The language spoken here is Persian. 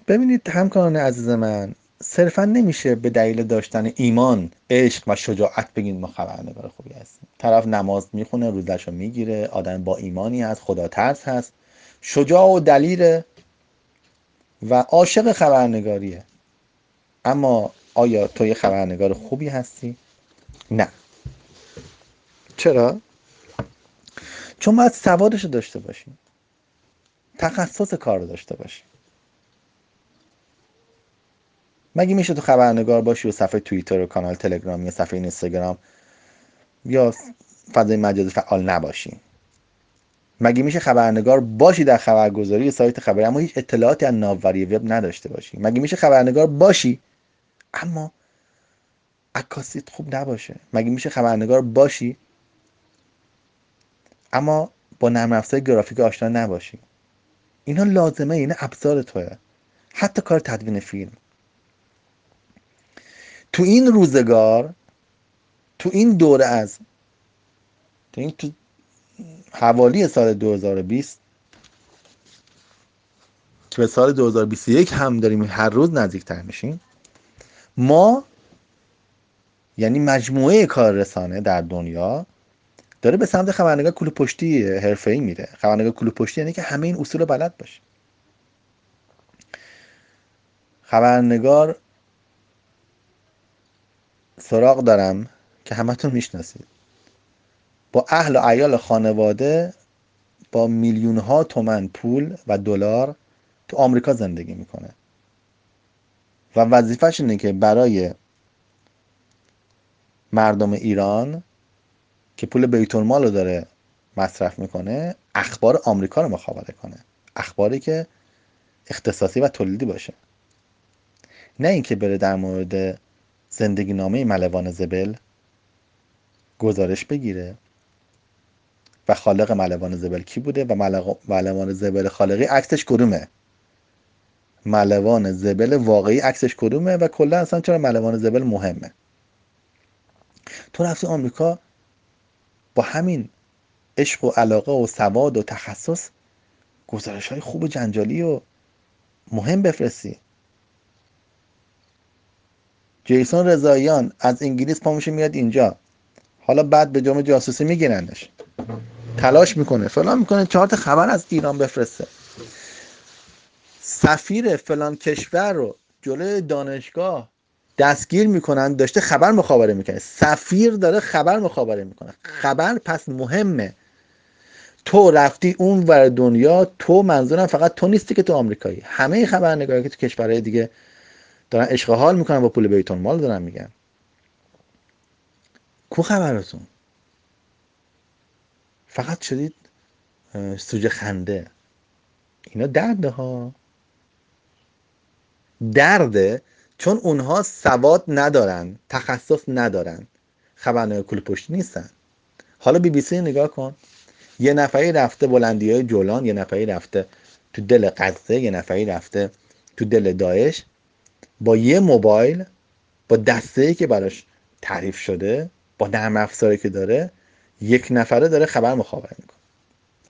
ببینید همکاران عزیز من، صرفا نمیشه به دلیل داشتن ایمان، عشق و شجاعت بگین ما خبرنگار خوبی هستیم. طرف نماز میخونه، روزشو میگیره، آدم با ایمانی هست، خدا ترس هست، شجاع و دلیره و عاشق خبرنگاریه. اما آیا تو یه خبرنگار خوبی هستی؟ نه. چرا؟ چون باید سوادشو داشته باشی، تخصص کار رو داشته باشی. مگه میشه تو خبرنگار باشی و صفحه توییتر و کانال تلگرام یا صفحه اینستاگرام یا فضای مجازی فعال نباشی؟ مگه میشه خبرنگار باشی در خبرگزاری سایت خبری اما هیچ اطلاعاتی از ناوبری وب نداشته باشی؟ مگه میشه خبرنگار باشی اما عکاسیت خوب نباشه؟ مگه میشه خبرنگار باشی اما با نرم افزار گرافیک آشنا نباشی؟ اینا لازمه، اینا ابزار توه. حتی کار تدوین فیلم. تو این روزگار، تو این دوره، تو حوالی سال 2020 که به سال 2021 هم داریم هر روز نزدیکتر میشیم، ما یعنی مجموعه کار رسانه در دنیا داره به سمت خبرنگار کوله پشتی حرفه‌ای میره. خبرنگار کوله پشتی یعنی که همه این اصول بلد باشه. خبرنگار سراغ دارم که همتون میشناسید، با اهل و عیال خانواده با میلیون ها تومن پول و دلار تو آمریکا زندگی میکنه و وظیفش اینه که برای مردم ایران که پول بیت المال رو داره مصرف میکنه اخبار آمریکا رو مخابره کنه، اخباری که اختصاصی و تولیدی باشه، نه اینکه بره در مورد زندگی نامه ملوان زبل گزارش بگیره و خالق ملوان زبل کی بوده و ملوان زبل خالقی عکسش کدومه، ملوان زبل واقعی عکسش کدومه و کلا اصلا چرا ملوان زبل مهمه. تو رفتی آمریکا با همین عشق و علاقه و سواد و تخصص گزارش های خوب و جنجالی و مهم بفرستی. جیسون رضاییان از انگلیس پا میشه میاد اینجا، حالا بعد به جرم جاسوسی میگیرنش، تلاش میکنه فلان میکنه 4 تا خبر از ایران بفرسته. سفیر فلان کشور رو جلوی دانشگاه دستگیر میکنن، داشته خبر مخابره میکنه. سفیر داره خبر مخابره میکنه. خبر پس مهمه. تو رفتی اون ور دنیا، تو منظورم فقط تو نیستی که تو آمریکایی، همه خبرنگارا که تو کشورهای دیگه دارن عشق و حال میکنن با پول بیت المال دارن میگن کو خبرتون؟ فقط شدید سوژه خنده. اینا درده ها، درده، چون اونها سواد ندارن، تخصص ندارن، خبرنگار کوله پشتی نیستن. حالا بی بی سی نگاه کن، یه نفری رفته بلندیای جولان، یه نفری رفته تو دل غزه، یه نفری رفته تو دل داعش، با یه موبایل، با دسته‌ای که براش تعریف شده، با نرم افزاری که داره، یک نفره داره خبر مخابره میکنه.